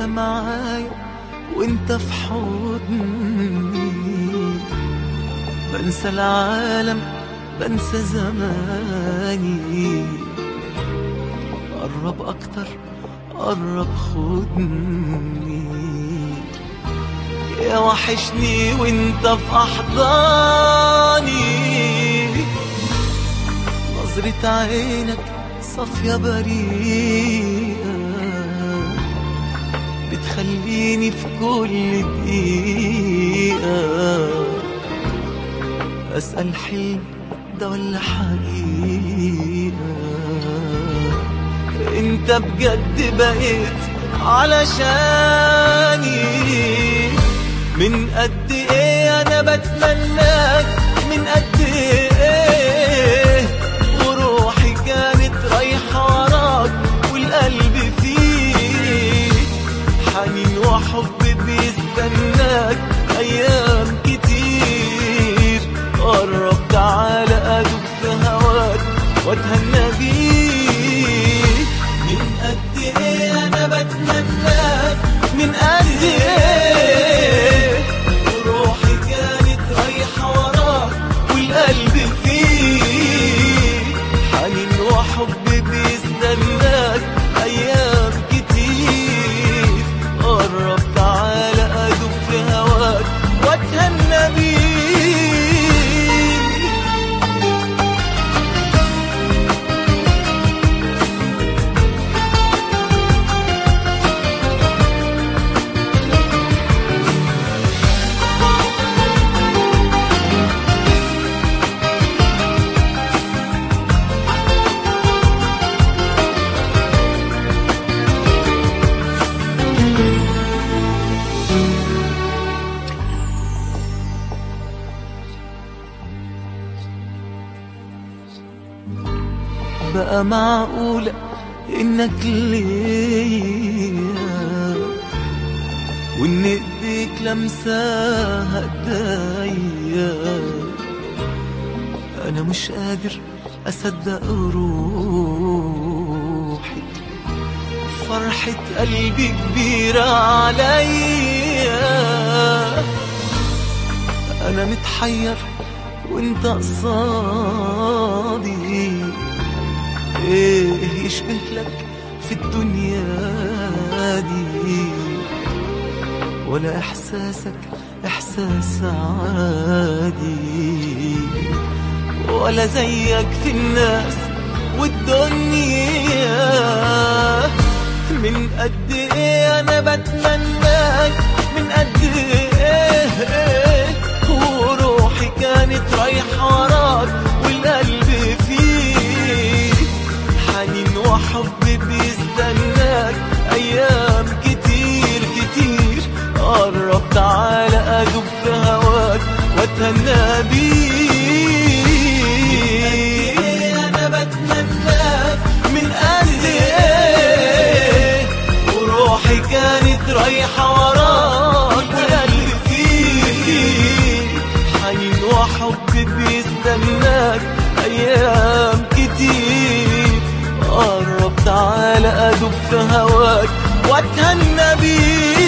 معايا وانت في حضني، بنسى العالم بنسى زماني. قرب اكتر قرب خدني، يا وحشني وانت في احضاني. نظرة عينك صافية بريئة بتخليني في كل دقيقة أسأل حلم ده ولا حقيقة. انت بجد بقيت علشاني، من قد ايه انا بتمناك، من قد ايه وروحي كانت رايحة وراك والقلب فيك حنين وحب بيستناك ايام كتير. قرب تعالى ادوب في هواك واتهنى بيك. من قد ايه انا بتمناك، من قد ايه وروحي كانت رايحة وراك والقلب فيك حنين وحب بيستناك ايام كتير. قرب تعالى ادوب في هواك واتهنى بيك. بقى معقولة انك ليا وان ايديك لمساها ايديا؟ انا مش قادر اصدق روحي، فرحة قلبي كبيرة عليا. انا متحير وانت قصادي، ايه يشبه لك في الدنيا دي؟ ولا احساسك احساس عادي، ولا زيك في الناس والدنيا. من قد ايه انا بتمناك، من قد ايه وروحي كانت رايحة وراك والقلب فيك حنين وحب بيستناك ايام كتير كتير. قرب تعالى ادوب في هواك واتهنى بيك. انا بتمناك، من قد ايه وروحي كانت رايحة وراك والقلب فيك حنين وحب بيستناك ايام كتير. قرب تعالى ادوب في هواك واتهنى بيك.